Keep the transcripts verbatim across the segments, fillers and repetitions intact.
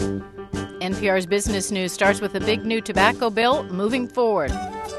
N P R's Business News starts with a big new tobacco bill moving forward.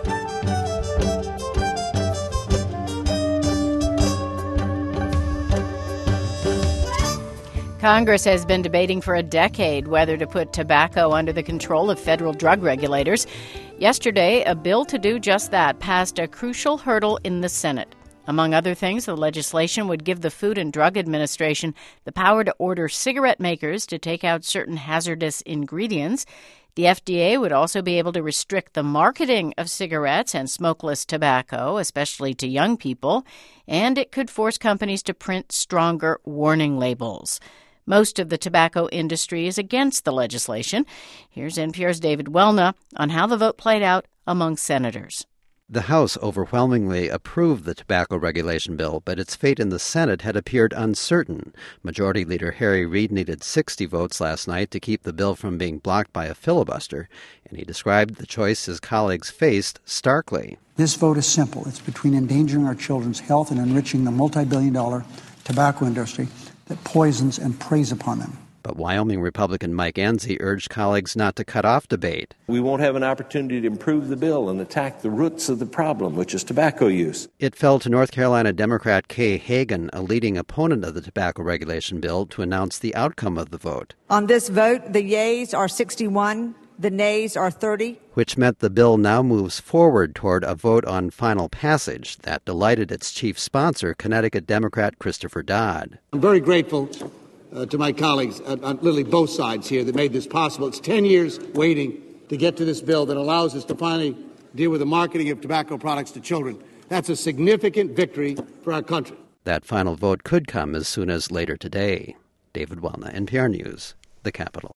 Congress has been debating for a decade whether to put tobacco under the control of federal drug regulators. Yesterday, a bill to do just that passed a crucial hurdle in the Senate. Among other things, the legislation would give the Food and Drug Administration the power to order cigarette makers to take out certain hazardous ingredients. The F D A would also be able to restrict the marketing of cigarettes and smokeless tobacco, especially to young people, and it could force companies to print stronger warning labels. Most of the tobacco industry is against the legislation. Here's N P R's David Welna on how the vote played out among senators. The House overwhelmingly approved the tobacco regulation bill, but its fate in the Senate had appeared uncertain. Majority Leader Harry Reid needed sixty votes last night to keep the bill from being blocked by a filibuster, and he described the choice his colleagues faced starkly. This vote is simple. It's between endangering our children's health and enriching the multi-billion dollar tobacco industry that poisons and preys upon them. But Wyoming Republican Mike Enzi urged colleagues not to cut off debate. We won't have an opportunity to improve the bill and attack the roots of the problem, which is tobacco use. It fell to North Carolina Democrat Kay Hagan, a leading opponent of the tobacco regulation bill, to announce the outcome of the vote. On this vote, the yeas are sixty-one, the nays are thirty. Which meant the bill now moves forward toward a vote on final passage. That delighted its chief sponsor, Connecticut Democrat Christopher Dodd. I'm very grateful Uh, to my colleagues on, on literally both sides here that made this possible. It's ten years waiting to get to this bill that allows us to finally deal with the marketing of tobacco products to children. That's a significant victory for our country. That final vote could come as soon as later today. David Welna, N P R News, the Capitol.